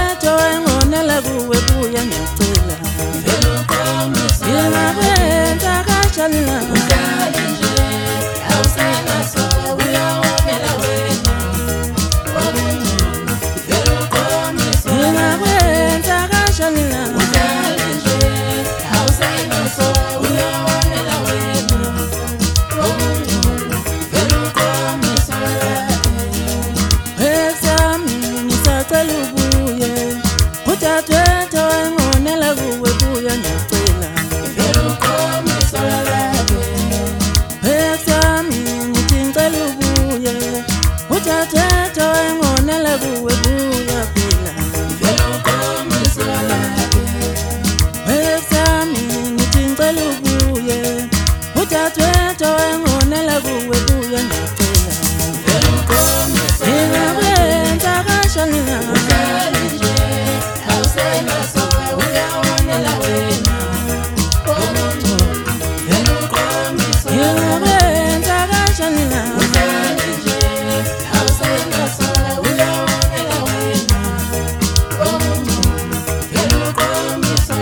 Uthathetho engonela kuwe buya ngiyacela Yingabenza kanjani na Uhlale nje awusenaso uyawonela wena Vele uqondise Yingabenza kanjani na Uhlale nje awusenaso uyawonela wena Vele uqondise Exami ngisacela ubuye Uthathetho engonela kuwe buya ngiyacela Vele uqondise Exami ngithi ngicela ubuye Uthathetho engonela kuwe buya phela Vele uqondise Exami ngithi ngicela ubuye Uthathetho engonela kuwe buya ngiyacela Vele uqondise Yingabenza kanjani na Uhlale nje awusenaso uyawonela wena Vele uqondise Yingabenza kanjani na Uhlale nje awusenaso uyawonela wena Vele uqondise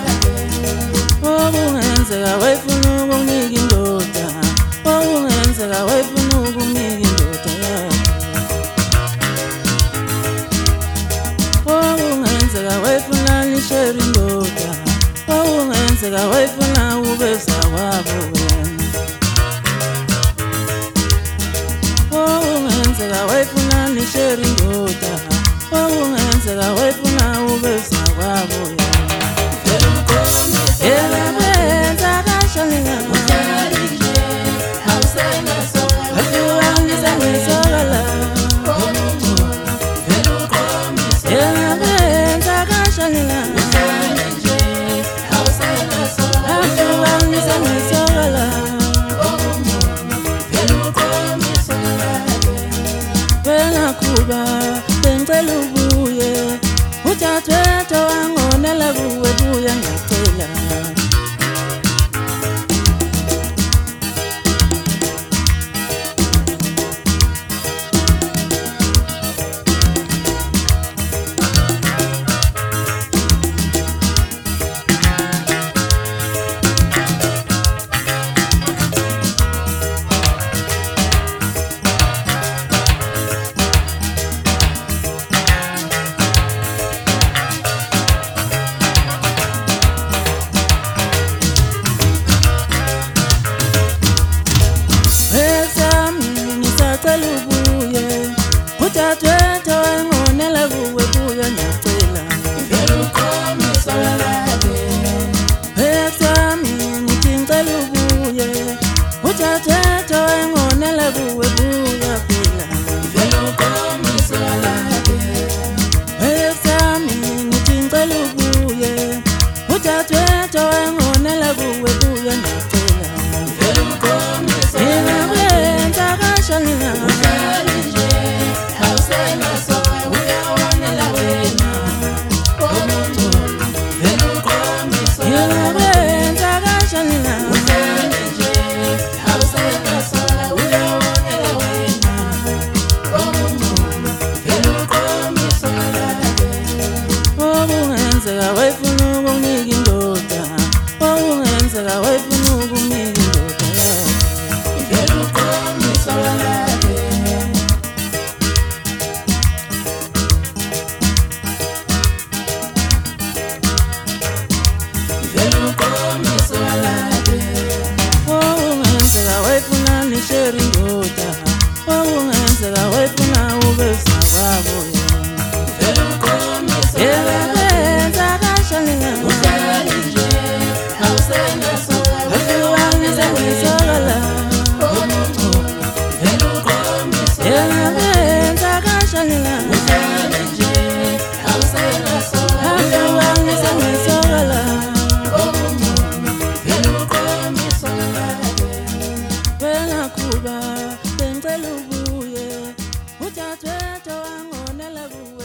Okungenzeka wayifuna ukunginika indoda Okungenzeka wayifuna ukunginika indoda Okungenzeka wayifuna nishare indoda Okungenzeka wayifuna ubeza kwabo wena Okungenzeka wayifuna nishare indoda Okungenzeka wayifuna ubeza kwabo wena Vele uqondise Yingabenza kanjani na Uhlale nje awusenaso Wahlukangisa ngisokala Vele uqondise Yingabenza kanjani na Uhlale nje awusenaso Wahlukangisa ngisokala Vele uqondise Wena kuba bengicela ubuye Uthathetho engonela kuwe buya ngiyacela Exami ngisacela ubuye Uthathetho engonela kuwe buya ngiyacela Vele uqondise Exami ngithi ngicela ubuye Uthathetho engonela kuwe buya phela Vele uqondise Exami ngithi ngicela ubuye Uthathetho engonela kuwe buya ngiyacela Vele uqondise Yingabenza kanjani na Uhlale nje awusenaso uyawonela wena Vele uqondise Yingabenza kanjani na Uhlale nje awusenaso uyawonela wena Vele uqondise Okungenzeka wayifuna ukunginika indoda Okungenzeka wayifuna ukunginika indoda Vele uqondise Vele uqondise Okungenzeka wayifuna nishare indoda Okungenzeka wayifuna ubeza kwabo Vele uqondise Yingabenza kanjani na Uhlale nje awusenaso Wahlukangisa ngisokala Vele uqondise Yingabenza kanjani na Uhlale nje awusenaso Wahlukangisa ngisokala Vele uqondise Wena kuba bengicela ubuye Uthathetho engonela kuwe